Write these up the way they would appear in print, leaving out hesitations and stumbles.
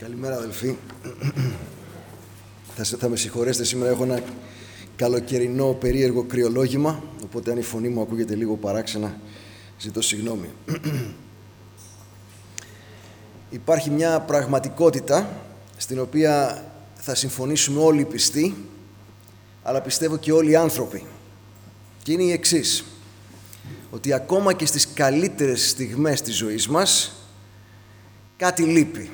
Καλημέρα αδελφοί. Θα με συγχωρέσετε, σήμερα έχω ένα καλοκαιρινό περίεργο κρυολόγημα, οπότε αν η φωνή μου ακούγεται λίγο παράξενα, ζητώ συγγνώμη. Υπάρχει μια πραγματικότητα στην οποία θα συμφωνήσουμε όλοι οι πιστοί, αλλά πιστεύω και όλοι οι άνθρωποι. Και είναι η εξής, ότι ακόμα και στις καλύτερες στιγμές της ζωής μας κάτι λείπει.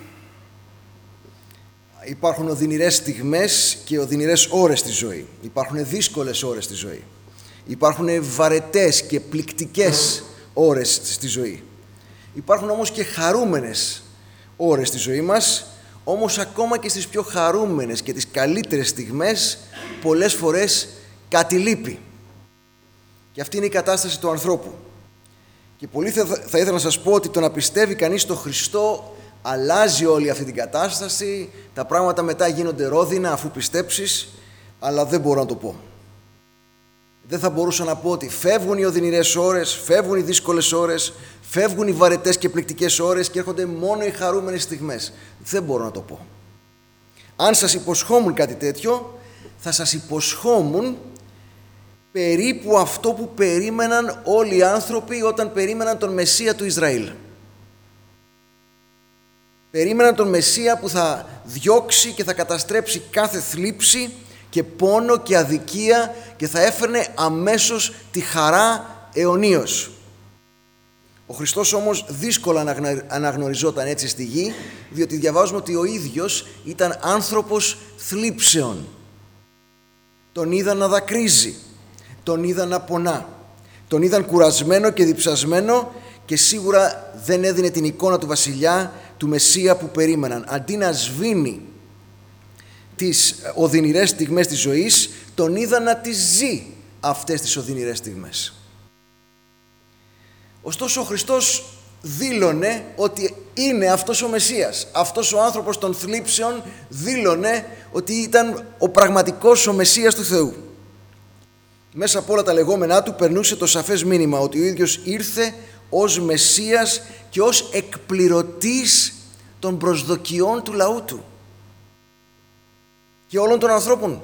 Υπάρχουν οδυνηρές στιγμές και οδυνηρές ώρες στη ζωή. Υπάρχουν δύσκολες ώρες στη ζωή. Υπάρχουν βαρετές και πληκτικές ώρες στη ζωή. Υπάρχουν όμως και χαρούμενες ώρες στη ζωή μας, όμως ακόμα και στις πιο χαρούμενες και τις καλύτερες στιγμές πολλές φορές κάτι λείπει. Και αυτή είναι η κατάσταση του ανθρώπου. Και πολύ θα ήθελα να σας πω ότι το να πιστεύει κανείς στον Χριστό αλλάζει όλη αυτή την κατάσταση, τα πράγματα μετά γίνονται ρόδινα αφού πιστέψεις, αλλά δεν μπορώ να το πω. Δεν θα μπορούσα να πω ότι φεύγουν οι οδυνηρές ώρες, φεύγουν οι δύσκολες ώρες, φεύγουν οι βαρετές και πληκτικές ώρες και έρχονται μόνο οι χαρούμενες στιγμές. Δεν μπορώ να το πω. Αν σας υποσχόμουν κάτι τέτοιο, θα σας υποσχόμουν περίπου αυτό που περίμεναν όλοι οι άνθρωποι όταν περίμεναν τον Μεσσία του Ισραήλ. Περίμεναν τον Μεσσία που θα διώξει και θα καταστρέψει κάθε θλίψη και πόνο και αδικία και θα έφερνε αμέσως τη χαρά αιωνίως. Ο Χριστός όμως δύσκολα αναγνωριζόταν έτσι στη γη, διότι διαβάζουμε ότι ο ίδιος ήταν άνθρωπος θλίψεων. Τον είδαν να δακρύζει, τον είδαν να πονά, τον είδαν κουρασμένο και διψασμένο και σίγουρα δεν έδινε την εικόνα του βασιλιά, του Μεσσία που περίμεναν. Αντί να σβήνει τις οδυνηρές στιγμές της ζωής, τον είδαν να τις ζει αυτές τις οδυνηρές στιγμές. Ωστόσο ο Χριστός δήλωνε ότι είναι αυτός ο Μεσσίας. Αυτός ο άνθρωπος των θλίψεων δήλωνε ότι ήταν ο πραγματικός ο Μεσσίας του Θεού. Μέσα από όλα τα λεγόμενά του περνούσε το σαφές μήνυμα ότι ο ίδιος ήρθε ως Μεσσίας και ως εκπληρωτής των προσδοκιών του λαού του και όλων των ανθρώπων.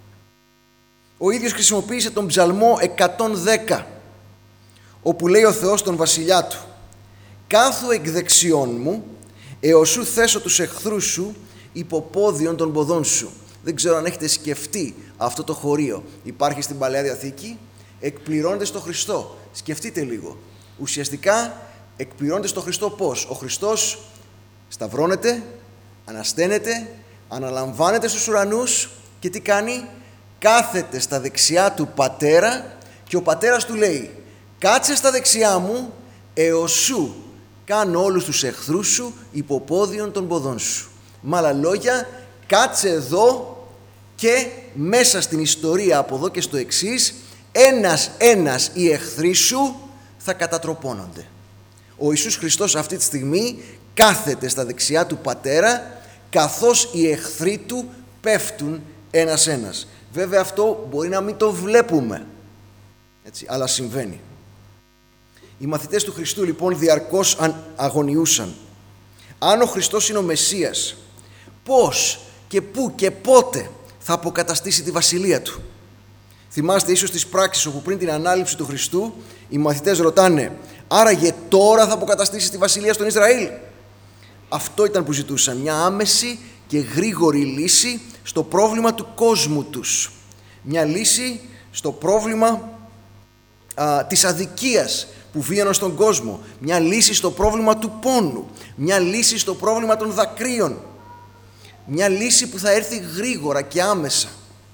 Ο ίδιος χρησιμοποίησε τον ψαλμό 110, όπου λέει ο Θεός τον βασιλιά του: «Κάθου εκ δεξιών μου, έως σου θέσω τους εχθρούς σου υποπόδιον των ποδών σου». Δεν ξέρω αν έχετε σκεφτεί αυτό το χωρίο. Υπάρχει στην Παλαιά Διαθήκη, εκπληρώνεται στο Χριστό. Σκεφτείτε λίγο. Ουσιαστικά εκπληρώνεται στο Χριστό πώς? Ο Χριστός σταυρώνεται, ανασταίνεται, αναλαμβάνεται στους ουρανούς και τι κάνει? Κάθεται στα δεξιά του Πατέρα και ο Πατέρας του λέει: «Κάτσε στα δεξιά μου έως σου κάνω όλους τους εχθρούς σου υποπόδιον των ποδών σου». Με άλλα λόγια, κάτσε εδώ και μέσα στην ιστορία από εδώ και στο εξής, ένας οι εχθροί σου θα κατατροπώνονται. Ο Ιησούς Χριστός αυτή τη στιγμή κάθεται στα δεξιά του Πατέρα, καθώς οι εχθροί του πέφτουν ένας-ένας. Βέβαια αυτό μπορεί να μην το βλέπουμε, έτσι, αλλά συμβαίνει. Οι μαθητές του Χριστού λοιπόν διαρκώς αγωνιούσαν. Αν ο Χριστός είναι ο Μεσσίας, πώς και πού και πότε θα αποκαταστήσει τη βασιλεία του? Θυμάστε ίσως τις πράξεις όπου πριν την ανάληψη του Χριστού οι μαθητές ρωτάνε: «Άραγε τώρα θα αποκαταστήσει τη βασιλεία στον Ισραήλ?» Αυτό ήταν που ζητούσαν, μια άμεση και γρήγορη λύση στο πρόβλημα του κόσμου τους. Μια λύση στο πρόβλημα της αδικίας που βίωναν στον κόσμο. Μια λύση στο πρόβλημα του πόνου. Μια λύση στο πρόβλημα των δακρύων. Μια λύση που θα έρθει γρήγορα και άμεσα.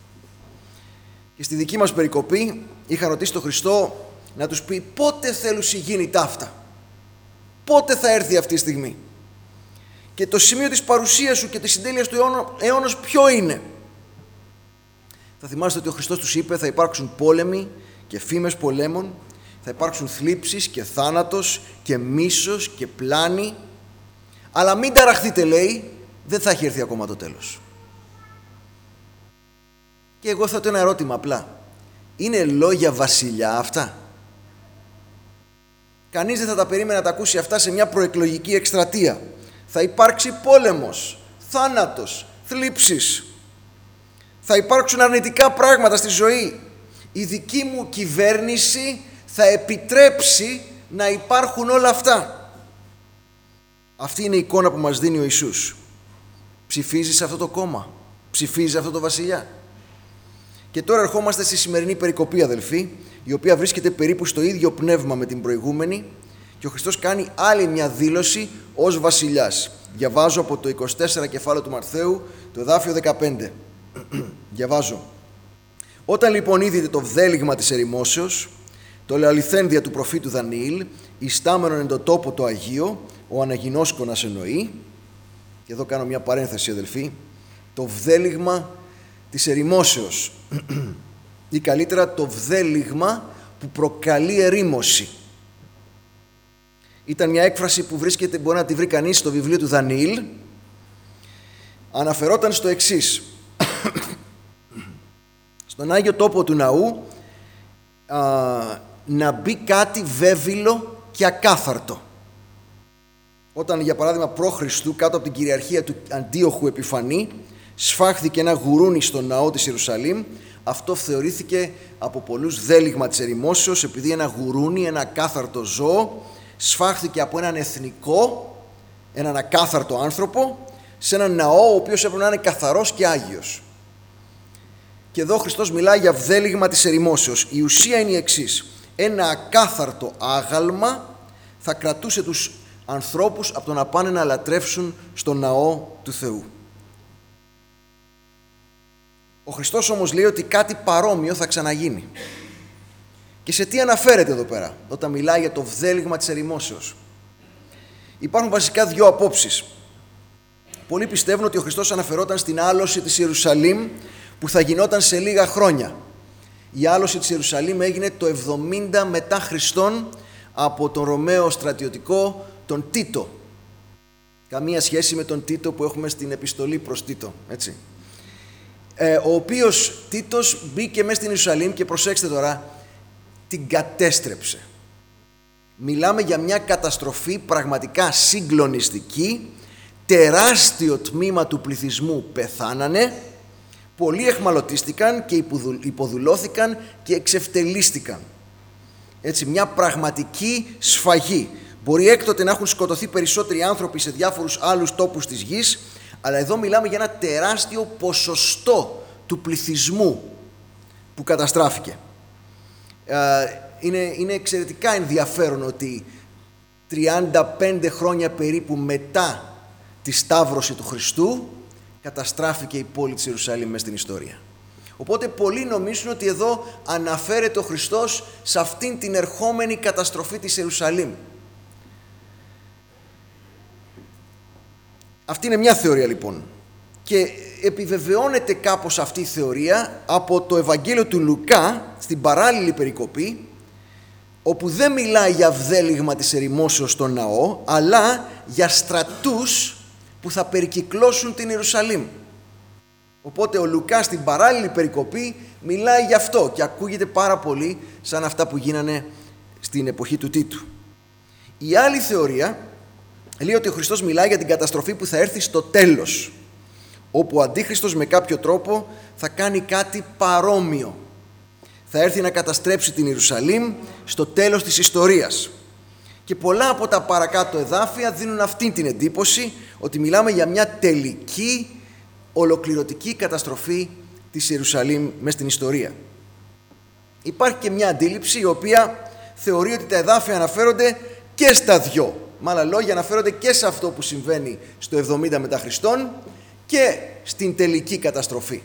Και στη δική μας περικοπή είχα ρωτήσει τον Χριστό να τους πει πότε θέλουν γίνει ταύτα. Πότε θα έρθει αυτή η στιγμή. Και το σημείο της παρουσίας σου και της συντέλειας του αιώνος ποιο είναι? Θα θυμάστε ότι ο Χριστός τους είπε: θα υπάρξουν πόλεμοι και φήμες πολέμων, θα υπάρξουν θλίψεις και θάνατος και μίσος και πλάνη, αλλά μην ταραχθείτε, λέει, δεν θα έχει έρθει ακόμα το τέλος. Και εγώ θέτω ένα ερώτημα απλά: είναι λόγια βασιλιά αυτά? Κανείς δεν θα τα περίμενε να τα ακούσει αυτά σε μια προεκλογική εκστρατεία. Θα υπάρξει πόλεμος, θάνατος, θλίψεις. Θα υπάρξουν αρνητικά πράγματα στη ζωή. Η δική μου κυβέρνηση θα επιτρέψει να υπάρχουν όλα αυτά. Αυτή είναι η εικόνα που μας δίνει ο Ιησούς. Ψηφίζεις αυτό το κόμμα, ψηφίζεις αυτό το βασιλιά. Και τώρα ερχόμαστε στη σημερινή περικοπή, αδελφοί, η οποία βρίσκεται περίπου στο ίδιο πνεύμα με την προηγούμενη, και ο Χριστός κάνει άλλη μια δήλωση ως βασιλιάς. Διαβάζω από το 24 κεφάλαιο του Μαρθαίου, το εδάφιο 15. Διαβάζω. Όταν λοιπόν είδετε το βδέλιγμα της ερημόσεως, το λεαληθέν του προφήτου Δανιήλ, ιστάμενον εν το τόπο το Αγίο, ο αναγινώσκονας εννοεί, και εδώ κάνω μια παρένθεση, αδελφοί, το βδέλιγμα της ερημόσεως ή καλύτερα το βδέλιγμα που προκαλεί ερήμωση. Ήταν μια έκφραση που βρίσκεται, μπορεί να τη βρει κανείς στο βιβλίο του Δανιήλ. Αναφερόταν στο εξής. Στον Άγιο Τόπο του Ναού να μπει κάτι βέβυλο και ακάθαρτο. Όταν, για παράδειγμα, π.Χ. κάτω από την κυριαρχία του Αντίοχου Επιφανή σφάχθηκε ένα γουρούνι στον ναό της Ιερουσαλήμ, αυτό θεωρήθηκε από πολλούς δέλιγμα της ερημόσεως, επειδή ένα γουρούνι, ένα ακάθαρτο ζώο, σφάχθηκε από έναν εθνικό, έναν ακάθαρτο άνθρωπο, σε έναν ναό ο οποίος έπρεπε να είναι καθαρός και άγιος. Και εδώ ο Χριστός μιλάει για βδέλιγμα της ερημόσεως. Η ουσία είναι η εξής. Ένα ακάθαρτο άγαλμα θα κρατούσε τους ανθρώπους από το να πάνε να λατρεύσουν στο ναό του Θεού. Ο Χριστός όμως λέει ότι κάτι παρόμοιο θα ξαναγίνει. Και σε τι αναφέρεται εδώ πέρα όταν μιλάει για το βδέλιγμα της ερημόσεως? Υπάρχουν βασικά δύο απόψεις. Πολλοί πιστεύουν ότι ο Χριστός αναφερόταν στην άλωση της Ιερουσαλήμ που θα γινόταν σε λίγα χρόνια. Η άλωση της Ιερουσαλήμ έγινε το 70 μετά Χριστόν από τον Ρωμαίο στρατιωτικό τον Τίτο. Καμία σχέση με τον Τίτο που έχουμε στην επιστολή προς Τίτο, έτσι. Ο οποίος Τίτος μπήκε μέσα στην Ιερουσαλήμ και προσέξτε τώρα, την κατέστρεψε. Μιλάμε για μια καταστροφή πραγματικά συγκλονιστική. Τεράστιο τμήμα του πληθυσμού πεθάνανε, πολλοί εχμαλωτίστηκαν και υποδουλώθηκαν και εξευτελίστηκαν. Έτσι, μια πραγματική σφαγή. Μπορεί έκτοτε να έχουν σκοτωθεί περισσότεροι άνθρωποι σε διάφορους άλλους τόπους της γης, αλλά εδώ μιλάμε για ένα τεράστιο ποσοστό του πληθυσμού που καταστράφηκε. Είναι εξαιρετικά ενδιαφέρον ότι 35 χρόνια περίπου μετά τη Σταύρωση του Χριστού καταστράφηκε η πόλη της Ιερουσαλήμ μες στην ιστορία. Οπότε πολλοί νομίζουν ότι εδώ αναφέρεται ο Χριστός σε αυτήν την ερχόμενη καταστροφή της Ιερουσαλήμ. Αυτή είναι μια θεωρία λοιπόν, και επιβεβαιώνεται κάπως αυτή η θεωρία από το Ευαγγέλιο του Λουκά στην παράλληλη περικοπή, όπου δεν μιλάει για βδέλιγμα της ερημόσεως στον ναό, αλλά για στρατούς που θα περικυκλώσουν την Ιερουσαλήμ. Οπότε ο Λουκάς στην παράλληλη περικοπή μιλάει γι' αυτό και ακούγεται πάρα πολύ σαν αυτά που γίνανε στην εποχή του Τίτου. Η άλλη θεωρία λέει ότι ο Χριστός μιλάει για την καταστροφή που θα έρθει στο τέλος, όπου ο Αντίχριστος με κάποιο τρόπο θα κάνει κάτι παρόμοιο. Θα έρθει να καταστρέψει την Ιερουσαλήμ στο τέλος της ιστορίας. Και πολλά από τα παρακάτω εδάφια δίνουν αυτή την εντύπωση ότι μιλάμε για μια τελική, ολοκληρωτική καταστροφή της Ιερουσαλήμ μες στην ιστορία. Υπάρχει και μια αντίληψη η οποία θεωρεί ότι τα εδάφια αναφέρονται και στα δυο. Με άλλα λόγια, αναφέρονται και σε αυτό που συμβαίνει στο 70 μετά Χριστόν και στην τελική καταστροφή.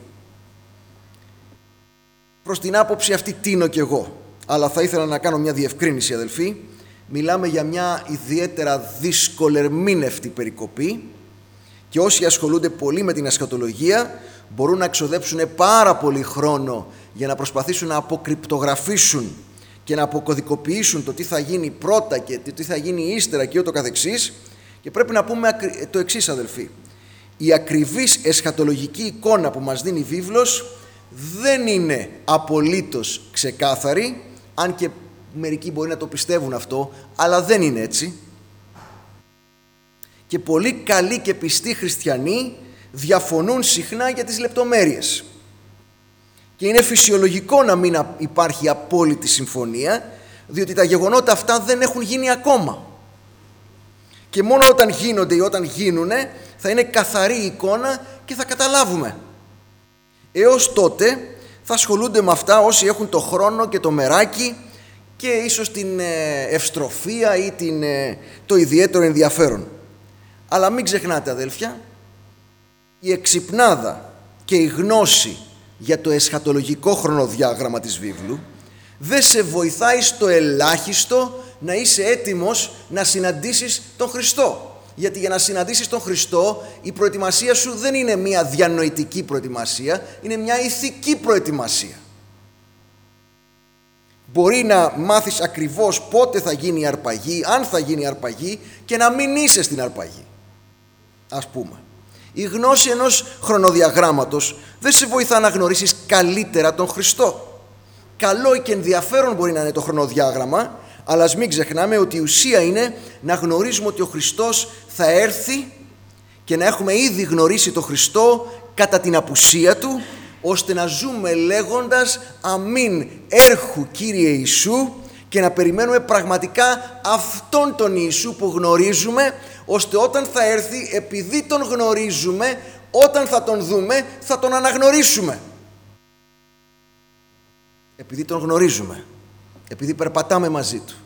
Προς την άποψη αυτή τίνω κι εγώ, αλλά θα ήθελα να κάνω μια διευκρίνηση, αδελφοί. Μιλάμε για μια ιδιαίτερα δυσκολερμήνευτη περικοπή και όσοι ασχολούνται πολύ με την εσχατολογία μπορούν να ξοδέψουν πάρα πολύ χρόνο για να προσπαθήσουν να αποκρυπτογραφήσουν και να αποκωδικοποιήσουν το τι θα γίνει πρώτα και τι θα γίνει ύστερα και ούτω καθεξής. Και πρέπει να πούμε το εξής, αδελφοί. Η ακριβής εσχατολογική εικόνα που μας δίνει η βίβλος δεν είναι απολύτως ξεκάθαρη, αν και μερικοί μπορεί να το πιστεύουν αυτό, αλλά δεν είναι έτσι. Και πολλοί καλοί και πιστοί χριστιανοί διαφωνούν συχνά για τις λεπτομέρειες. Και είναι φυσιολογικό να μην υπάρχει απόλυτη συμφωνία, διότι τα γεγονότα αυτά δεν έχουν γίνει ακόμα. Και μόνο όταν γίνονται ή όταν γίνουνε θα είναι καθαρή εικόνα και θα καταλάβουμε. Έως τότε θα ασχολούνται με αυτά όσοι έχουν το χρόνο και το μεράκι και ίσως την ευστροφία ή το ιδιαίτερο ενδιαφέρον. Αλλά μην ξεχνάτε, αδέλφια, η εξυπνάδα και η γνώση για το εσχατολογικό χρονοδιάγραμμα της βίβλου δεν σε βοηθάει στο ελάχιστο να είσαι έτοιμος να συναντήσεις τον Χριστό. Γιατί για να συναντήσεις τον Χριστό η προετοιμασία σου δεν είναι μια διανοητική προετοιμασία, είναι μια ηθική προετοιμασία. Μπορεί να μάθεις ακριβώς πότε θα γίνει η αρπαγή, αν θα γίνει η αρπαγή και να μην είσαι στην αρπαγή, ας πούμε. Η γνώση ενός χρονοδιαγράμματος δεν σε βοηθά να γνωρίσεις καλύτερα τον Χριστό. Καλό και ενδιαφέρον μπορεί να είναι το χρονοδιάγραμμα, αλλά ας μην ξεχνάμε ότι η ουσία είναι να γνωρίζουμε ότι ο Χριστός θα έρθει και να έχουμε ήδη γνωρίσει τον Χριστό κατά την απουσία Του, ώστε να ζούμε λέγοντας «Αμήν, έρχου Κύριε Ιησού», και να περιμένουμε πραγματικά αυτόν τον Ιησού που γνωρίζουμε, ώστε όταν θα έρθει, επειδή τον γνωρίζουμε, όταν θα τον δούμε, θα τον αναγνωρίσουμε. Επειδή τον γνωρίζουμε, επειδή περπατάμε μαζί Του.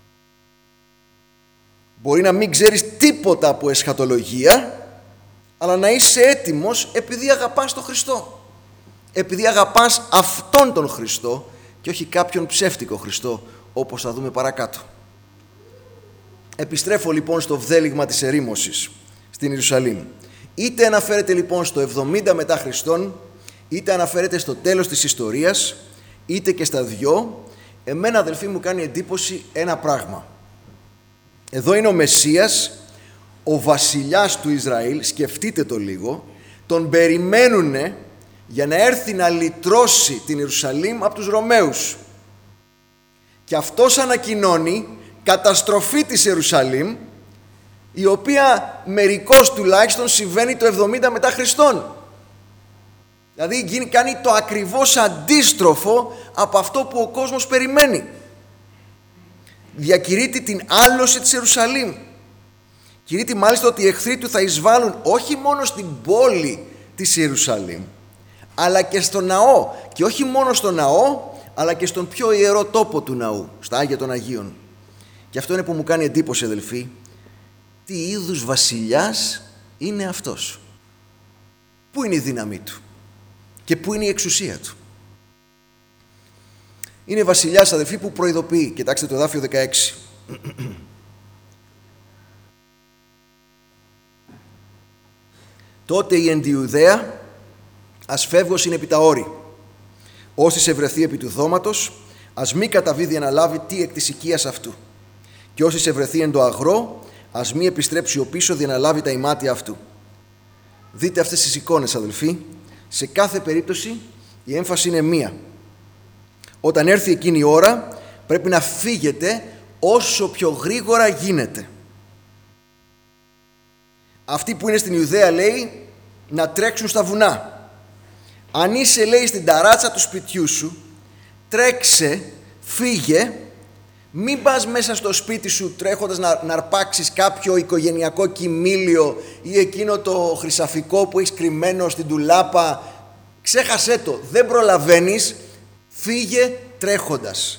Μπορεί να μην ξέρεις τίποτα από εσχατολογία, αλλά να είσαι έτοιμος επειδή αγαπάς τον Χριστό. Επειδή αγαπάς αυτόν τον Χριστό και όχι κάποιον ψεύτικο Χριστό, όπως θα δούμε παρακάτω. Επιστρέφω λοιπόν στο βδέλιγμα της ερήμωσης στην Ιερουσαλήμ. Είτε αναφέρεται λοιπόν στο 70 μετά Χριστόν, είτε αναφέρεται στο τέλος της ιστορίας, είτε και στα δυο. Εμένα, αδελφοί μου, κάνει εντύπωση ένα πράγμα. Εδώ είναι ο Μεσσίας, ο βασιλιάς του Ισραήλ, σκεφτείτε το λίγο, τον περιμένουνε για να έρθει να λυτρώσει την Ιερουσαλήμ από τους Ρωμαίους. Και αυτός ανακοινώνει καταστροφή της Ιερουσαλήμ, η οποία μερικώς τουλάχιστον συμβαίνει το 70 μετά Χριστόν. Δηλαδή κάνει το ακριβώς αντίστροφο από αυτό που ο κόσμος περιμένει. Διακηρύττει την άλωση της Ιερουσαλήμ. Κηρύττει μάλιστα ότι οι εχθροί του θα εισβάλλουν όχι μόνο στην πόλη της Ιερουσαλήμ, αλλά και στο ναό. Και όχι μόνο στο ναό, αλλά και στον πιο ιερό τόπο του ναού, στα Άγια των Αγίων. Και αυτό είναι που μου κάνει εντύπωση, αδελφοί, τι είδους βασιλιάς είναι αυτός. Πού είναι η δύναμή του και πού είναι η εξουσία του. Είναι βασιλιάς, αδελφοί, που προειδοποιεί. Κοιτάξτε το εδάφιο 16. Τότε η εν τη Ιουδαία ας φεύγος είναι επί τα όρη. Όσοι σε βρεθεί επί του δώματος, ας μη καταβεί να λάβει τι εκ της οικίας αυτού. Και όσοι σε βρεθεί εν το αγρό, ας μη επιστρέψει ο πίσω να λάβει τα ημάτια αυτού. Δείτε αυτές τις εικόνες, αδελφοί. Σε κάθε περίπτωση η έμφαση είναι μία. Όταν έρθει εκείνη η ώρα, πρέπει να φύγετε όσο πιο γρήγορα γίνεται. Αυτοί που είναι στην Ιουδαία, λέει, να τρέξουν στα βουνά. Αν είσαι, λέει, στην ταράτσα του σπιτιού σου, τρέξε, φύγε, μην πας μέσα στο σπίτι σου τρέχοντας να αρπάξεις κάποιο οικογενειακό κοιμήλιο ή εκείνο το χρυσαφικό που έχεις κρυμμένο στην ντουλάπα. Ξέχασέ το, δεν προλαβαίνεις, φύγε τρέχοντας.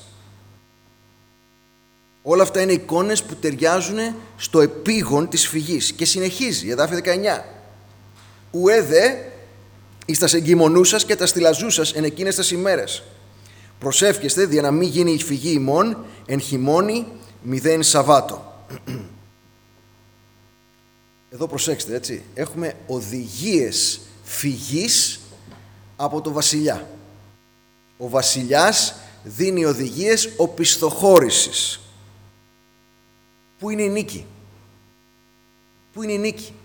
Όλα αυτά είναι εικόνες που ταιριάζουν στο επίγον της φυγής. Και συνεχίζει, εδάφιο 19. Ουέ δε εις τας εγκυμονούσας και τας θυλαζούσας εν εκείνες τας ημέρες. Προσεύχεστε δια να μην γίνει η φυγή ημών εν χειμώνη μηδέν Σαββάτο. Εδώ προσέξτε, έτσι. Έχουμε οδηγίες φυγής από το βασιλιά. Ο βασιλιάς δίνει οδηγίες οπισθοχώρησης. Πού είναι η νίκη? Πού είναι η νίκη?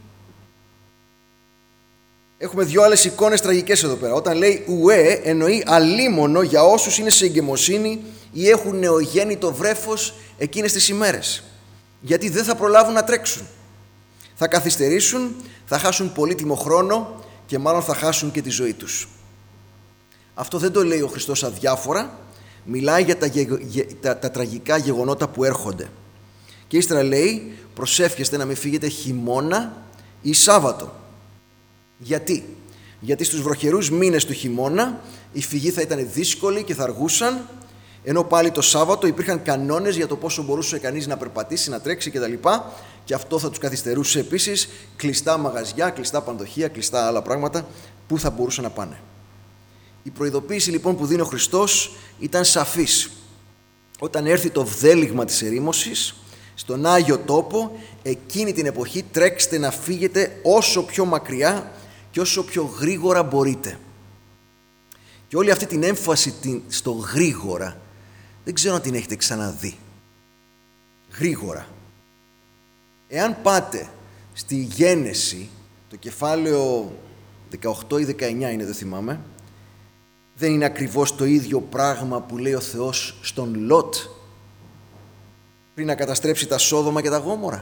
Έχουμε δύο άλλες εικόνες τραγικές εδώ πέρα. Όταν λέει ουέ, εννοεί αλίμονο για όσους είναι σε εγκαιμοσύνη ή έχουν νεογέννητο βρέφος εκείνες τις ημέρες. Γιατί δεν θα προλάβουν να τρέξουν. Θα καθυστερήσουν, θα χάσουν πολύτιμο χρόνο και μάλλον θα χάσουν και τη ζωή τους. Αυτό δεν το λέει ο Χριστός αδιάφορα, μιλάει για τα τραγικά γεγονότα που έρχονται. Και ύστερα λέει, προσεύχεστε να μην φύγετε χειμώνα ή Σάββατο. Γιατί? Γιατί στους βροχερούς μήνες του χειμώνα η φυγή θα ήταν δύσκολη και θα αργούσαν, ενώ πάλι το Σάββατο υπήρχαν κανόνες για το πόσο μπορούσε κανείς να περπατήσει, να τρέξει κτλ. Και αυτό θα τους καθυστερούσε επίσης, κλειστά μαγαζιά, κλειστά πανδοχεία, κλειστά άλλα πράγματα που θα μπορούσαν να πάνε. Η προειδοποίηση λοιπόν που δίνει ο Χριστός ήταν σαφής. Όταν έρθει το βδέλιγμα της ερήμωσης, στον Άγιο Τόπο, εκείνη την εποχή τρέξτε να φύγετε όσο πιο μακριά και όσο πιο γρήγορα μπορείτε. Και όλη αυτή την έμφαση στο γρήγορα, δεν ξέρω αν την έχετε ξαναδεί. Γρήγορα. Εάν πάτε στη Γένεση, το κεφάλαιο 18 ή 19 είναι, δεν θυμάμαι, δεν είναι ακριβώς το ίδιο πράγμα που λέει ο Θεός στον Λότ πριν να καταστρέψει τα Σόδομα και τα Γόμορα?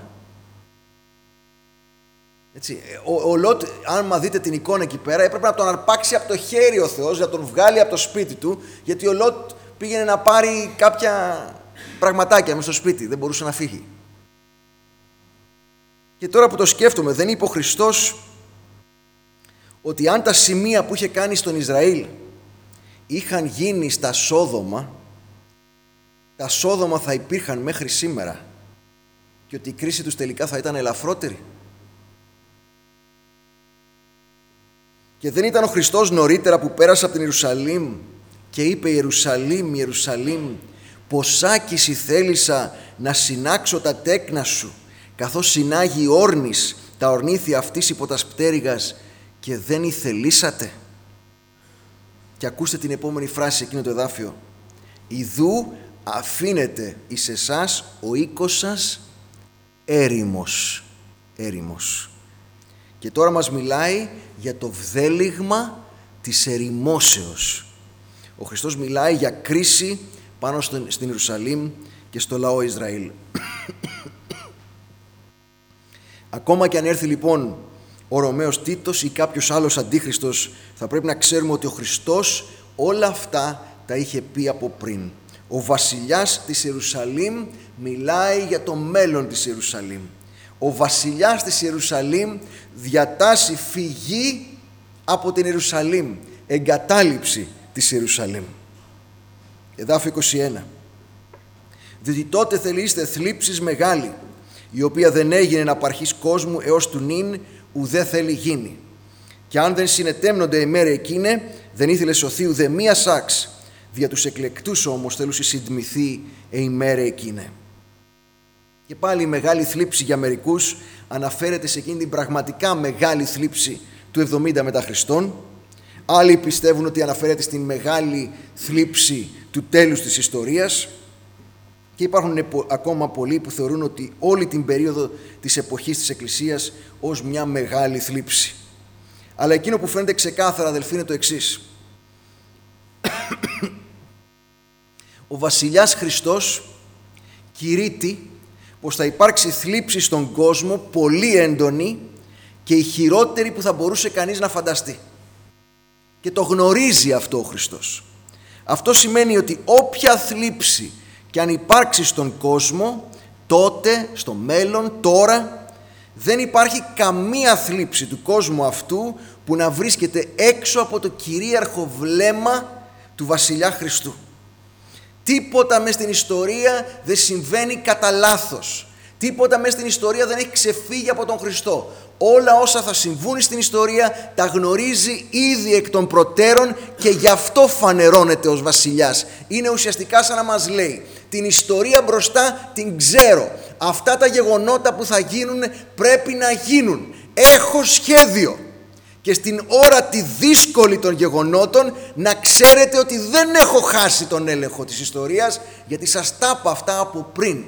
Έτσι, ο Λότ, άμα δείτε την εικόνα εκεί πέρα, έπρεπε να τον αρπάξει από το χέρι ο Θεός, να τον βγάλει από το σπίτι του, γιατί ο Λότ πήγαινε να πάρει κάποια πραγματάκια μες στο σπίτι, δεν μπορούσε να φύγει. Και τώρα που το σκέφτομαι, δεν είπε ο Χριστός ότι αν τα σημεία που είχε κάνει στον Ισραήλ είχαν γίνει στα Σόδομα, τα Σόδομα θα υπήρχαν μέχρι σήμερα και ότι η κρίση τους τελικά θα ήταν ελαφρότερη? Και δεν ήταν ο Χριστός νωρίτερα που πέρασε από την Ιερουσαλήμ και είπε «Ιερουσαλήμ, Ιερουσαλήμ, ποσάκιση θέλησα να συνάξω τα τέκνα σου, καθώς συνάγει η όρνης τα ορνήθια αυτής υπό τας πτέρυγας και δεν ηθελήσατε?» Και ακούστε την επόμενη φράση, εκείνο το εδάφιο. «Ιδού αφήνεται εις εσάς ο οίκος σας έρημος». Έρημος. Και τώρα μας μιλάει για το βδέλιγμα της ερημόσεως. Ο Χριστός μιλάει για κρίση πάνω στην Ιερουσαλήμ και στο λαό Ισραήλ. Ακόμα και αν έρθει λοιπόν ο Ρωμαίος Τίτος ή κάποιος άλλος αντίχριστος, θα πρέπει να ξέρουμε ότι ο Χριστός όλα αυτά τα είχε πει από πριν. Ο βασιλιάς της Ιερουσαλήμ μιλάει για το μέλλον της Ιερουσαλήμ. Ο βασιλιάς της Ιερουσαλήμ διατάσσει φυγή από την Ιερουσαλήμ, εγκατάλειψη της Ιερουσαλήμ. Εδάφιο 21. «Διότι τότε θελείστε θλίψεις μεγάλη, η οποία δεν έγινε να απαρχής κόσμου έως του νυν, ουδέ θέλει γίνει. Και αν δεν συνετέμνονται η μέρα εκείνε, δεν ήθελε σωθεί ουδέ μία σάξ, δια τους εκλεκτούς όμως θέλουσι συντμηθεί η μέρα εκείνε». Και πάλι η μεγάλη θλίψη για μερικούς αναφέρεται σε εκείνη την πραγματικά μεγάλη θλίψη του 70 μετά Χριστόν. Άλλοι πιστεύουν ότι αναφέρεται στην μεγάλη θλίψη του τέλους της ιστορίας. Και υπάρχουν ακόμα πολλοί που θεωρούν ότι όλη την περίοδο της εποχής της Εκκλησίας ως μια μεγάλη θλίψη. Αλλά εκείνο που φαίνεται ξεκάθαρα, αδελφοί, είναι το εξής. Ο βασιλιάς Χριστός κηρύττει πως θα υπάρξει θλίψη στον κόσμο πολύ έντονη και η χειρότερη που θα μπορούσε κανείς να φανταστεί. Και το γνωρίζει αυτό ο Χριστός. Αυτό σημαίνει ότι όποια θλίψη και αν υπάρξει στον κόσμο, τότε, στο μέλλον, τώρα, δεν υπάρχει καμία θλίψη του κόσμου αυτού που να βρίσκεται έξω από το κυρίαρχο βλέμμα του βασιλιά Χριστού. Τίποτα μες στην ιστορία δεν συμβαίνει κατά λάθος. Τίποτα μες στην ιστορία δεν έχει ξεφύγει από τον Χριστό. Όλα όσα θα συμβούν στην ιστορία τα γνωρίζει ήδη εκ των προτέρων και γι' αυτό φανερώνεται ως βασιλιάς. Είναι ουσιαστικά σαν να μας λέει: την ιστορία μπροστά την ξέρω. Αυτά τα γεγονότα που θα γίνουν πρέπει να γίνουν. Έχω σχέδιο. Και στην ώρα τη δύσκολη των γεγονότων να ξέρετε ότι δεν έχω χάσει τον έλεγχο της ιστορίας, γιατί σας τα είπα αυτά από πριν.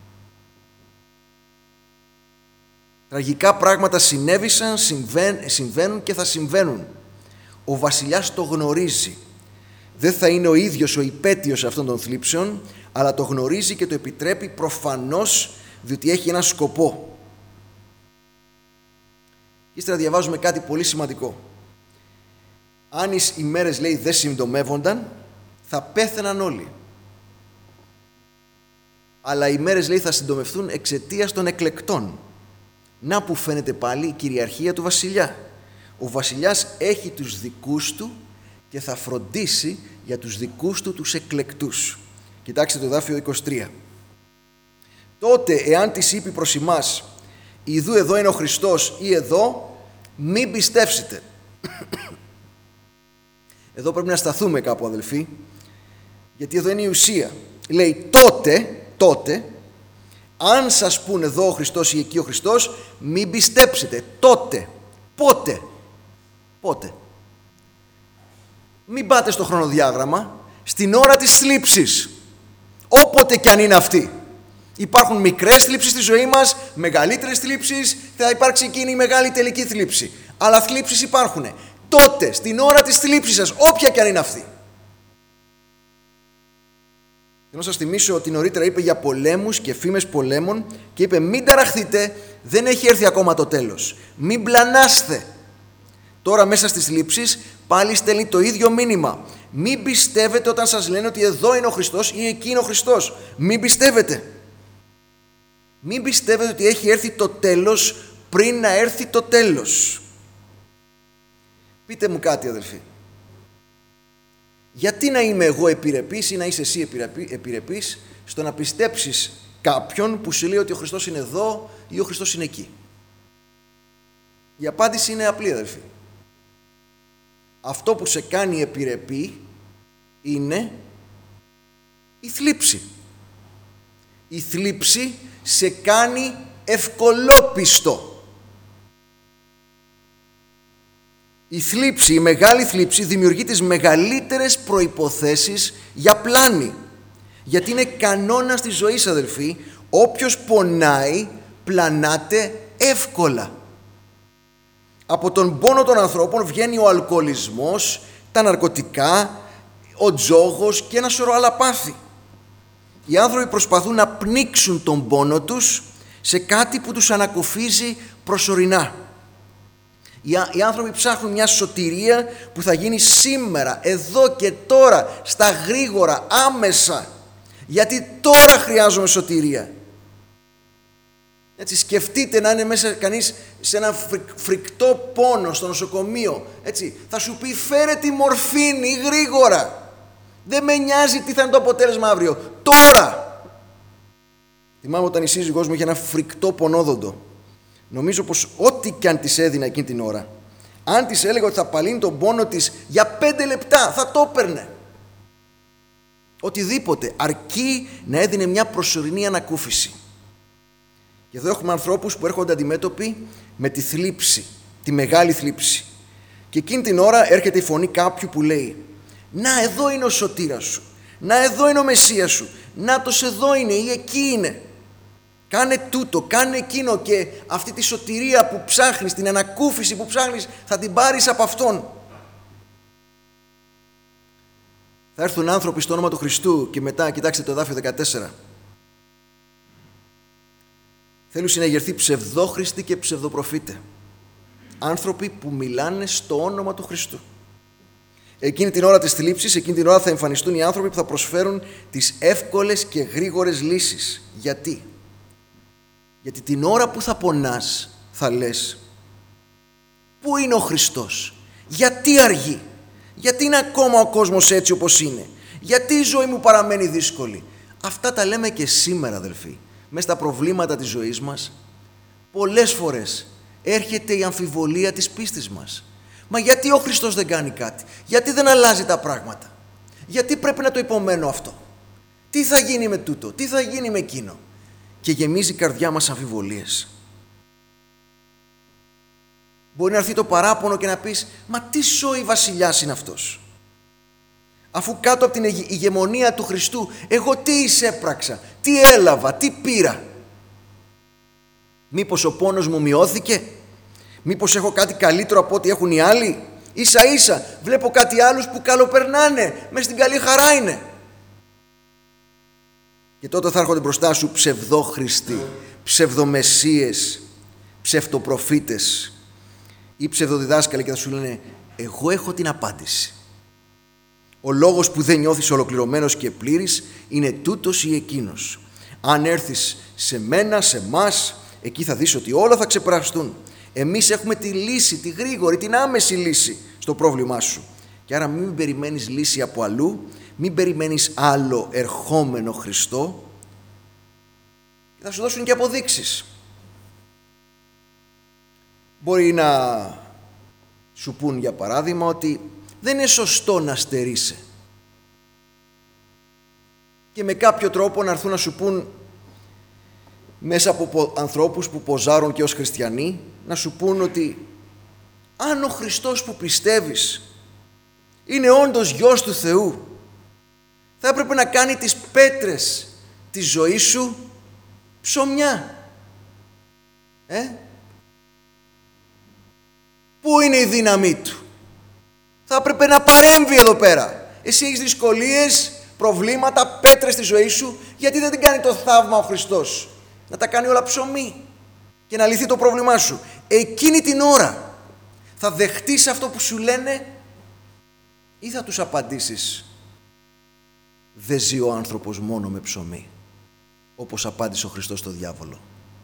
Τραγικά πράγματα συνέβησαν, συμβαίνουν και θα συμβαίνουν. Ο βασιλιάς το γνωρίζει. Δεν θα είναι ο ίδιος ο υπέτειος αυτών των θλίψεων, αλλά το γνωρίζει και το επιτρέπει προφανώς, διότι έχει ένα σκοπό. Ύστερα διαβάζουμε κάτι πολύ σημαντικό. Αν οι ημέρες, λέει, δεν συντομεύονταν, θα πέθαιναν όλοι. Αλλά οι ημέρες, λέει, θα συντομευθούν εξαιτίας των εκλεκτών. Να που φαίνεται πάλι η κυριαρχία του βασιλιά. Ο βασιλιάς έχει τους δικούς του και θα φροντίσει για τους δικούς του τους εκλεκτούς. Κοιτάξτε το εδάφιο 23. Τότε, εάν της είπε προς ημάς, ιδού εδώ είναι ο Χριστός ή εδώ, μην πιστεύσετε. Εδώ πρέπει να σταθούμε κάπου, αδελφοί, γιατί εδώ είναι η ουσία. Λέει τότε, αν σας πούν εδώ ο Χριστός ή εκεί ο Χριστός, μην πιστέψετε. Τότε. Πότε. Μην πάτε στο χρονοδιάγραμμα, στην ώρα της θλίψης. Όποτε κι αν είναι αυτή. Υπάρχουν μικρές θλίψεις στη ζωή μας, μεγαλύτερες θλίψεις, θα υπάρξει εκείνη η μεγάλη τελική θλίψη. Αλλά θλίψεις υπάρχουν. Τότε, στην ώρα της θλίψης σας, όποια κι αν είναι αυτή. Θέλω να σας θυμίσω ότι νωρίτερα είπε για πολέμους και φήμες πολέμων και είπε μην ταραχθείτε, δεν έχει έρθει ακόμα το τέλος. Μην πλανάστε. Τώρα μέσα στις θλίψεις πάλι στέλνει το ίδιο μήνυμα. Μην πιστεύετε όταν σας λένε ότι εδώ είναι ο Χριστός ή εκεί είναι ο Χριστός. Μην πιστεύετε. Μην πιστεύετε ότι έχει έρθει το τέλος πριν να έρθει το τέλος. Πείτε μου κάτι, αδελφοί. Γιατί να είμαι εγώ επιρρεπής ή να είσαι εσύ επιρρεπής στο να πιστέψεις κάποιον που σου λέει ότι ο Χριστός είναι εδώ ή ο Χριστός είναι εκεί? Η απάντηση είναι απλή, αδελφοί. Αυτό που σε κάνει επιρρεπή είναι η θλίψη. Η θλίψη σε κάνει ευκολόπιστο. Η θλίψη, η μεγάλη θλίψη δημιουργεί τις μεγαλύτερες προϋποθέσεις για πλάνη. Γιατί είναι κανόνας της ζωής, αδελφοί, όποιος πονάει πλανάται εύκολα. Από τον πόνο των ανθρώπων βγαίνει ο αλκοολισμός, τα ναρκωτικά, ο τζόγος και ένα σωρό άλλα πάθη. Οι άνθρωποι προσπαθούν να πνίξουν τον πόνο τους σε κάτι που τους ανακουφίζει προσωρινά. Οι άνθρωποι ψάχνουν μια σωτηρία που θα γίνει σήμερα, εδώ και τώρα, στα γρήγορα, άμεσα. Γιατί τώρα χρειάζομαι σωτηρία. Έτσι, σκεφτείτε να είναι μέσα κανείς σε ένα φρικτό πόνο στο νοσοκομείο. Έτσι, θα σου πει φέρε τη μορφίνη γρήγορα. Δεν με νοιάζει τι θα είναι το αποτέλεσμα αύριο. Τώρα! Θυμάμαι όταν η σύζυγός μου είχε ένα φρικτό πονόδοντο. Νομίζω πως ό,τι κι αν της έδινα εκείνη την ώρα, αν της έλεγα ότι θα παλύνει τον πόνο της για 5 λεπτά, θα το έπαιρνε. Οτιδήποτε, αρκεί να έδινε μια προσωρινή ανακούφιση. Και εδώ έχουμε ανθρώπους που έρχονται αντιμέτωποι με τη θλίψη, τη μεγάλη θλίψη. Και εκείνη την ώρα έρχεται η φωνή κάποιου που λέει «Να, εδώ είναι ο σωτήρας σου, να, εδώ είναι ο Μεσσίας σου, νάτος εδώ είναι ή εκεί είναι». Κάνε τούτο, κάνε εκείνο και αυτή τη σωτηρία που ψάχνεις, την ανακούφιση που ψάχνεις, θα την πάρεις από Αυτόν. Θα έρθουν άνθρωποι στο όνομα του Χριστού και μετά, κοιτάξτε το εδάφιο 14. Θέλουν να εγερθεί ψευδόχριστοι και ψευδοπροφήτε. Άνθρωποι που μιλάνε στο όνομα του Χριστού. Εκείνη την ώρα της θλίψης, εκείνη την ώρα θα εμφανιστούν οι άνθρωποι που θα προσφέρουν τις εύκολες και γρήγορες λύσεις. Γιατί? Γιατί την ώρα που θα πονάς θα λες πού είναι ο Χριστός, γιατί αργεί, γιατί είναι ακόμα ο κόσμος έτσι όπως είναι, γιατί η ζωή μου παραμένει δύσκολη. Αυτά τα λέμε και σήμερα, αδελφοί, μες στα προβλήματα της ζωής μας. Πολλές φορές έρχεται η αμφιβολία της πίστης μας. Μα γιατί ο Χριστός δεν κάνει κάτι, γιατί δεν αλλάζει τα πράγματα, γιατί πρέπει να το υπομένω αυτό, τι θα γίνει με τούτο, τι θα γίνει με εκείνο? Και γεμίζει η καρδιά μας αμφιβολίες. Μπορεί να έρθει το παράπονο και να πεις «Μα τι σόι βασιλιάς είναι αυτός, αφού κάτω από την ηγεμονία του Χριστού εγώ τι εισέπραξα, τι έλαβα, τι πήρα? Μήπως ο πόνος μου μειώθηκε, μήπως έχω κάτι καλύτερο από ό,τι έχουν οι άλλοι? Ίσα ίσα βλέπω κάτι άλλους που καλοπερνάνε, μες στην καλή χαρά είναι». Και τότε θα έρχονται μπροστά σου ψευδόχριστοι, ψευδομεσσίες, ψευτοπροφήτες ή ψευδοδιδάσκαλοι και θα σου λένε εγώ έχω την απάντηση. Ο λόγος που δεν νιώθεις ολοκληρωμένος και πλήρης είναι τούτος ή εκείνος. Αν έρθεις σε μένα, σε μας, εκεί θα δεις ότι όλα θα ξεπεραστούν. Εμείς έχουμε τη λύση, τη γρήγορη, την άμεση λύση στο πρόβλημά σου. Και άρα μην περιμένεις λύση από αλλού, μην περιμένεις άλλο ερχόμενο Χριστό. Θα σου δώσουν και αποδείξεις. Μπορεί να σου πούν για παράδειγμα ότι δεν είναι σωστό να στερείσαι. Και με κάποιο τρόπο να έρθουν να σου πούν μέσα από ανθρώπους που ποζάρουν και ως χριστιανοί, να σου πούν ότι αν ο Χριστός που πιστεύεις είναι όντως Γιος του Θεού, θα έπρεπε να κάνει τις πέτρες της ζωής σου ψωμιά. Πού είναι η δύναμή του? Θα έπρεπε να παρέμβει εδώ πέρα. Εσύ έχεις δυσκολίες, προβλήματα, πέτρες στη ζωή σου. Γιατί δεν την κάνει το θαύμα ο Χριστός? Να τα κάνει όλα ψωμί και να λυθεί το πρόβλημά σου. Εκείνη την ώρα θα δεχτείς αυτό που σου λένε ή θα τους απαντήσεις δεν ζει ο άνθρωπος μόνο με ψωμί, όπως απάντησε ο Χριστός στο διάβολο.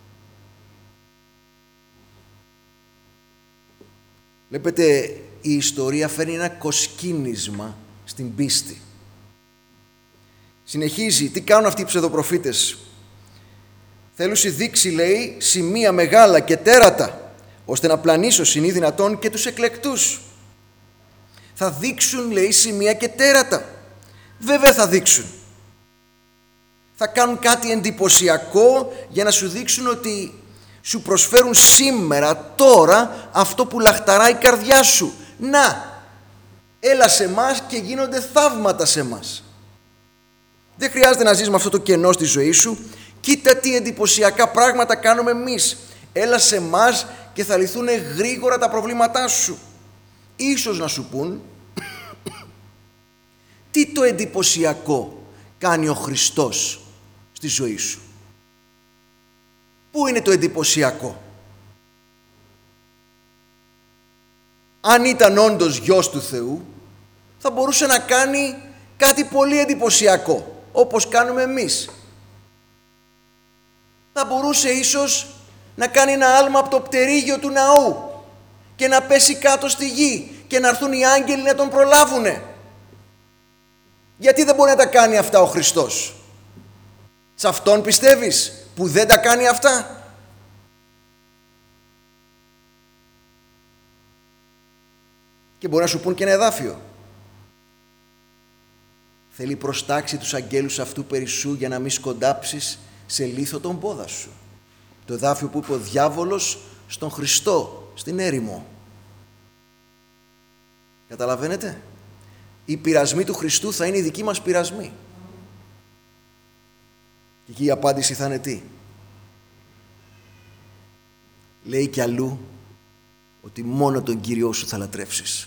Βλέπετε, η ιστορία φέρνει ένα κοσκίνισμα στην πίστη. Συνεχίζει, τι κάνουν αυτοί οι ψευδοπροφήτες? Θέλουν δείξει, λέει, σημεία μεγάλα και τέρατα, ώστε να πλανήσωσιν ή δυνατόν και τους εκλεκτούς. Θα δείξουν, λέει, σημεία και τέρατα. Βέβαια θα δείξουν. Θα κάνουν κάτι εντυπωσιακό για να σου δείξουν ότι σου προσφέρουν σήμερα, τώρα, αυτό που λαχταράει η καρδιά σου. Να, έλα σε μας και γίνονται θαύματα σε μας. Δεν χρειάζεται να ζεις με αυτό το κενό στη ζωή σου. Κοίτα τι εντυπωσιακά πράγματα κάνουμε εμείς. Έλα σε μας και θα λυθούν γρήγορα τα προβλήματά σου. Ίσως να σου πούν τι το εντυπωσιακό κάνει ο Χριστός στη ζωή σου. Πού είναι το εντυπωσιακό? Αν ήταν όντως Γιος του Θεού, θα μπορούσε να κάνει κάτι πολύ εντυπωσιακό, όπως κάνουμε εμείς. Θα μπορούσε ίσως να κάνει ένα άλμα από το πτερίγιο του ναού και να πέσει κάτω στη γη και να έρθουν οι άγγελοι να τον προλάβουνε. Γιατί δεν μπορεί να τα κάνει αυτά ο Χριστός? Σε αυτόν πιστεύεις που δεν τα κάνει αυτά? Και μπορεί να σου πούν και ένα εδάφιο. Θέλει προστάξει τους αγγέλους αυτού περισσού για να μην σκοντάψεις σε λίθο τον πόδα σου. Το εδάφιο που είπε ο διάβολος στον Χριστό, στην έρημο. Καταλαβαίνετε? Οι πειρασμοί του Χριστού θα είναι οι δικοί μας πειρασμοί. Και εκεί η απάντηση θα είναι τι? Λέει κι αλλού ότι μόνο τον Κύριό σου θα λατρεύσεις.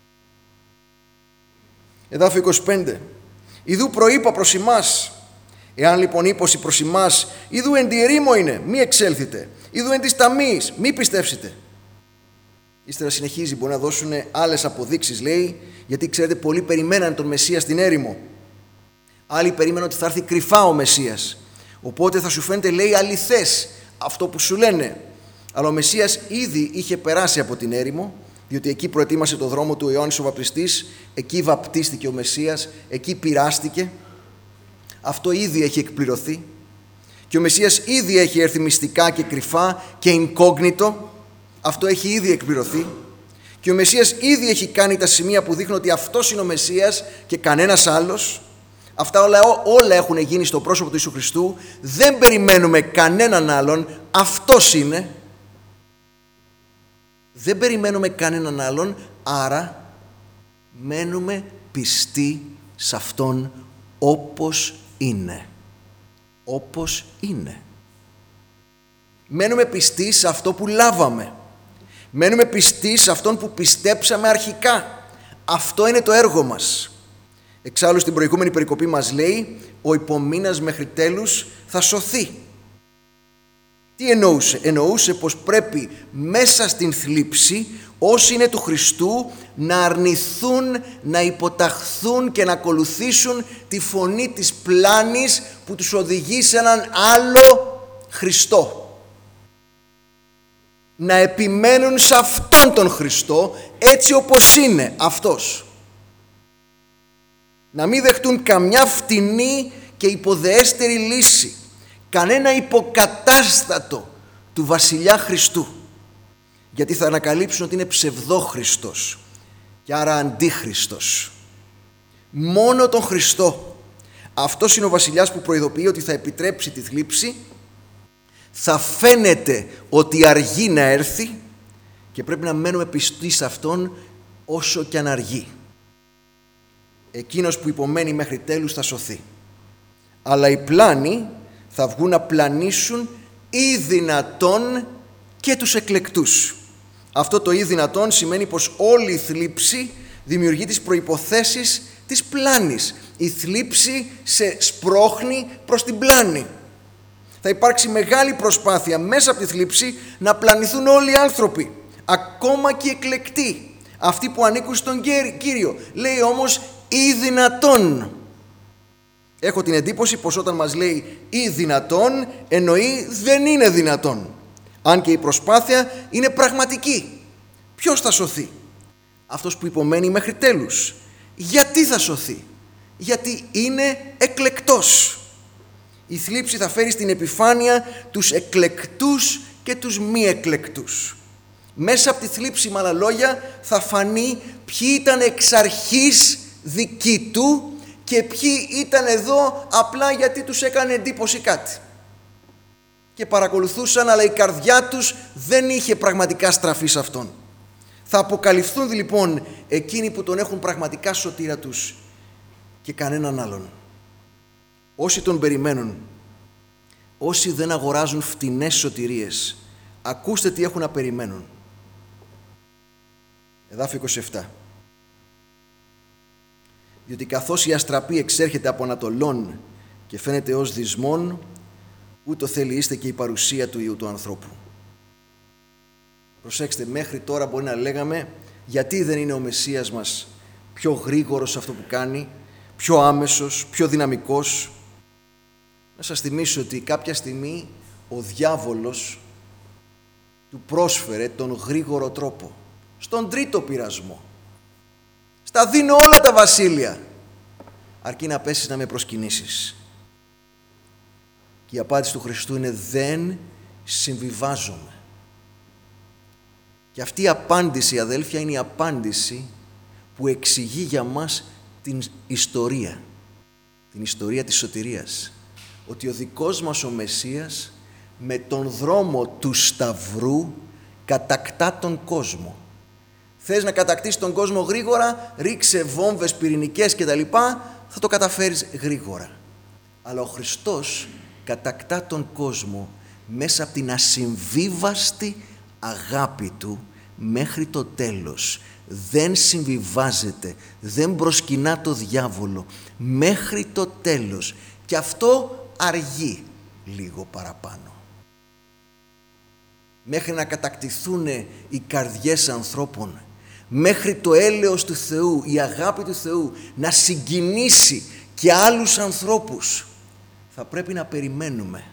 Εδάφιο 25. Ιδού προείπα προς ημάς. Εάν λοιπόν ύπωση προς ημάς, ιδού εν τη ερήμο είναι, μη εξέλθετε. Ιδού εν της ταμής, μη πιστεύσετε. Ύστερα συνεχίζει, μπορεί να δώσουν άλλες αποδείξεις, λέει, γιατί ξέρετε, πολλοί περιμέναν τον Μεσσία στην έρημο. Άλλοι περίμεναν ότι θα έρθει κρυφά ο Μεσσίας. Οπότε θα σου φαίνεται, λέει, αληθές αυτό που σου λένε. Αλλά ο Μεσσίας ήδη είχε περάσει από την έρημο, διότι εκεί προετοίμασε το δρόμο του Ιωάννης ο Βαπτιστής, εκεί βαπτίστηκε ο Μεσσίας, εκεί πειράστηκε. Αυτό ήδη έχει εκπληρωθεί. Και ο Μεσσίας ήδη έχει έρθει μυστικά και κρυφά και incognito. Αυτό έχει ήδη εκπληρωθεί. Και ο Μεσσίας ήδη έχει κάνει τα σημεία που δείχνουν ότι αυτός είναι ο Μεσσίας και κανένας άλλος. Αυτά όλα έχουν γίνει στο πρόσωπο του Ιησού Χριστού. Δεν περιμένουμε κανέναν άλλον. Αυτός είναι. Δεν περιμένουμε κανέναν άλλον. Άρα μένουμε πιστοί σε Αυτόν όπως είναι. Όπως είναι. Μένουμε πιστοί σε αυτό που λάβαμε. Μένουμε πιστοί σε Αυτόν που πιστέψαμε αρχικά. Αυτό είναι το έργο μας. Εξάλλου στην προηγούμενη περικοπή μας λέει, ο υπομείνας μέχρι τέλους θα σωθεί. Τι εννοούσε? Εννοούσε πως πρέπει μέσα στην θλίψη όσοι είναι του Χριστού να αρνηθούν, να υποταχθούν και να ακολουθήσουν τη φωνή της πλάνης που τους οδηγεί σε έναν άλλο Χριστό. Να επιμένουν σε αυτόν τον Χριστό έτσι όπως είναι αυτός. Να μην δεχτούν καμιά φτηνή και υποδεέστερη λύση, κανένα υποκατάστατο του βασιλιά Χριστού, γιατί θα ανακαλύψουν ότι είναι ψευδόχριστος και άρα αντίχριστος. Μόνο τον Χριστό. Αυτός είναι ο βασιλιάς που προειδοποιεί ότι θα επιτρέψει τη θλίψη, θα φαίνεται ότι αργεί να έρθει και πρέπει να μένουμε πιστοί σε αυτόν όσο και αν αργεί. Εκείνος που υπομένει μέχρι τέλους θα σωθεί. Αλλά οι πλάνοι θα βγουν να πλανήσουν ή δυνατόν και τους εκλεκτούς. Αυτό το ή δυνατόν σημαίνει πως όλη η θλίψη δημιουργεί τις προϋποθέσεις της πλάνης. Η θλίψη σε σπρώχνει προς την πλάνη. Θα υπάρξει μεγάλη προσπάθεια μέσα από τη θλίψη να πλανηθούν όλοι οι άνθρωποι, ακόμα και οι εκλεκτοί, αυτοί που ανήκουν στον Κύριο. Λέει όμως ή δυνατόν. Έχω την εντύπωση πως όταν μας λέει ή δυνατόν, εννοεί δεν είναι δυνατόν. Αν και η προσπάθεια είναι πραγματική. Ποιος θα σωθεί? Αυτός που υπομένει μέχρι τέλους. Γιατί θα σωθεί? Γιατί είναι εκλεκτός. Η θλίψη θα φέρει στην επιφάνεια τους εκλεκτούς και τους μη εκλεκτούς. Μέσα από τη θλίψη, με άλλα λόγια, θα φανεί ποιοι ήταν εξ αρχής δικοί του και ποιοι ήταν εδώ απλά γιατί τους έκανε εντύπωση κάτι. Και παρακολουθούσαν, αλλά η καρδιά τους δεν είχε πραγματικά στραφεί σε αυτόν. Θα αποκαλυφθούν λοιπόν εκείνοι που τον έχουν πραγματικά σωτήρα τους και κανέναν άλλον. Όσοι τον περιμένουν, όσοι δεν αγοράζουν φτηνές σωτηρίες, ακούστε τι έχουν να περιμένουν. Εδάφιο 27. Διότι καθώς η αστραπή εξέρχεται από ανατολών και φαίνεται ως δυσμόν, ούτω θέλει είστε και η παρουσία του Υιού του ανθρώπου. Προσέξτε, μέχρι τώρα μπορεί να λέγαμε γιατί δεν είναι ο Μεσσίας μας πιο γρήγορος σε αυτό που κάνει, πιο άμεσος, πιο δυναμικός. Να σας θυμίσω ότι κάποια στιγμή ο διάβολος του πρόσφερε τον γρήγορο τρόπο, στον τρίτο πειρασμό. Στα δίνω όλα τα βασίλεια, αρκεί να πέσεις να με προσκυνήσεις. Και η απάντηση του Χριστού είναι δεν συμβιβάζομαι. Και αυτή η απάντηση, αδέλφια, είναι η απάντηση που εξηγεί για μας την ιστορία της σωτηρίας. Ότι ο δικός μας ο Μεσσίας με τον δρόμο του Σταυρού κατακτά τον κόσμο. Θες να κατακτήσεις τον κόσμο γρήγορα, ρίξε βόμβες πυρηνικές κτλ. Θα το καταφέρεις γρήγορα. Αλλά ο Χριστός κατακτά τον κόσμο μέσα από την ασυμβίβαστη αγάπη του μέχρι το τέλος. Δεν συμβιβάζεται, δεν προσκυνά το διάβολο μέχρι το τέλος. Και αυτό αργεί λίγο παραπάνω. Μέχρι να κατακτηθούν οι καρδιές ανθρώπων, μέχρι το έλεος του Θεού, η αγάπη του Θεού να συγκινήσει και άλλους ανθρώπους, θα πρέπει να περιμένουμε.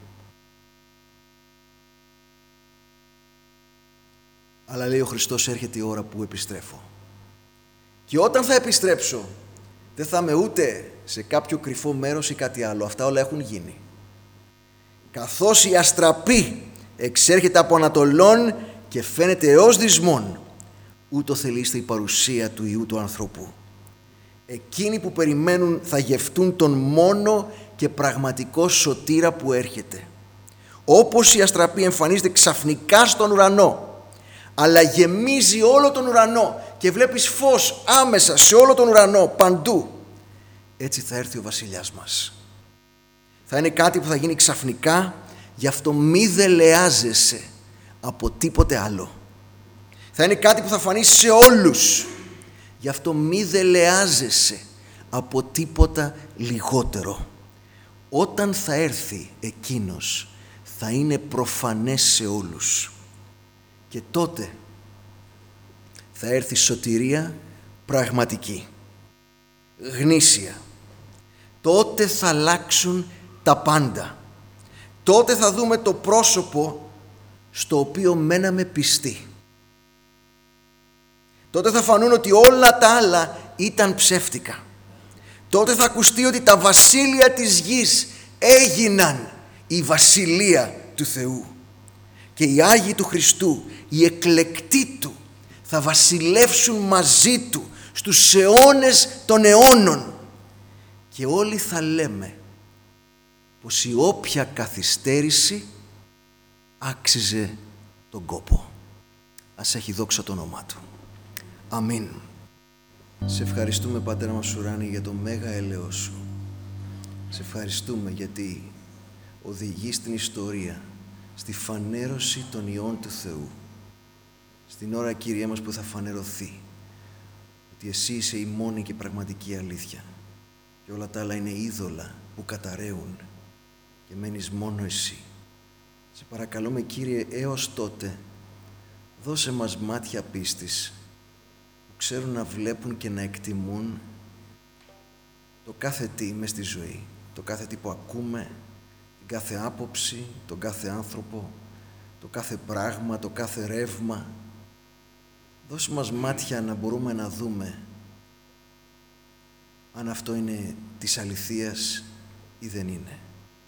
Αλλά λέει ο Χριστός, έρχεται η ώρα που επιστρέφω. Και όταν θα επιστρέψω, δεν θα είμαι ούτε σε κάποιο κρυφό μέρος ή κάτι άλλο. Αυτά όλα έχουν γίνει. Καθώς η αστραπή εξέρχεται από ανατολών και φαίνεται έως δυσμόν, ούτω θελείστε η παρουσία του Υιού του ανθρώπου. Εκείνοι που περιμένουν θα γευτούν τον μόνο και πραγματικό σωτήρα που έρχεται. Όπως η αστραπή εμφανίζεται ξαφνικά στον ουρανό, αλλά γεμίζει όλο τον ουρανό και βλέπεις φως άμεσα σε όλο τον ουρανό, παντού, έτσι θα έρθει ο βασιλιάς μας. Θα είναι κάτι που θα γίνει ξαφνικά, γι' αυτό μη δελεάζεσαι από τίποτε άλλο. Θα είναι κάτι που θα φανεί σε όλους, γι' αυτό μη δελεάζεσαι από τίποτα λιγότερο. Όταν θα έρθει εκείνος, θα είναι προφανές σε όλους. Και τότε θα έρθει σωτηρία πραγματική, γνήσια. Τότε θα αλλάξουν τα πάντα. Τότε θα δούμε το πρόσωπο στο οποίο μέναμε πιστοί. Τότε θα φανούν ότι όλα τα άλλα ήταν ψεύτικα. Τότε θα ακουστεί ότι τα βασίλεια της γης έγιναν η βασιλεία του Θεού. Και οι Άγιοι του Χριστού, οι εκλεκτοί Του, θα βασιλεύσουν μαζί Του στους αιώνες των αιώνων. Και όλοι θα λέμε πως η όποια καθυστέρηση άξιζε τον κόπο. Ας έχει δόξα το όνομά Του. Αμήν. Σε ευχαριστούμε, Πατέρα μας ουράνι, για το μέγα έλεος Σου. Σε ευχαριστούμε γιατί οδηγείς την ιστορία στη φανέρωση των ιών του Θεού. Στην ώρα, Κύριε μας, που θα φανερωθεί ότι Εσύ είσαι η μόνη και πραγματική αλήθεια και όλα τα άλλα είναι είδωλα που καταραίουν και μένεις μόνο Εσύ. Σε παρακαλούμε, Κύριε, έως τότε δώσε μας μάτια πίστης που ξέρουν να βλέπουν και να εκτιμούν το κάθε τι μες στη ζωή, το κάθε τι που ακούμε, την κάθε άποψη, τον κάθε άνθρωπο, το κάθε πράγμα, το κάθε ρεύμα. Δώσε μας μάτια να μπορούμε να δούμε αν αυτό είναι της αληθείας ή δεν είναι.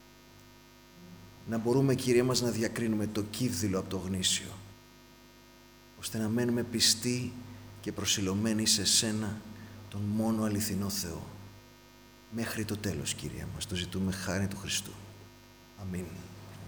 Να μπορούμε, Κύριε μας, να διακρίνουμε το κύβδηλο από το γνήσιο, ώστε να μένουμε πιστοί και προσιλωμένοι σε Σένα, τον μόνο αληθινό Θεό. Μέχρι το τέλος, Κύριε μας, το ζητούμε χάρη του Χριστού. Αμήν.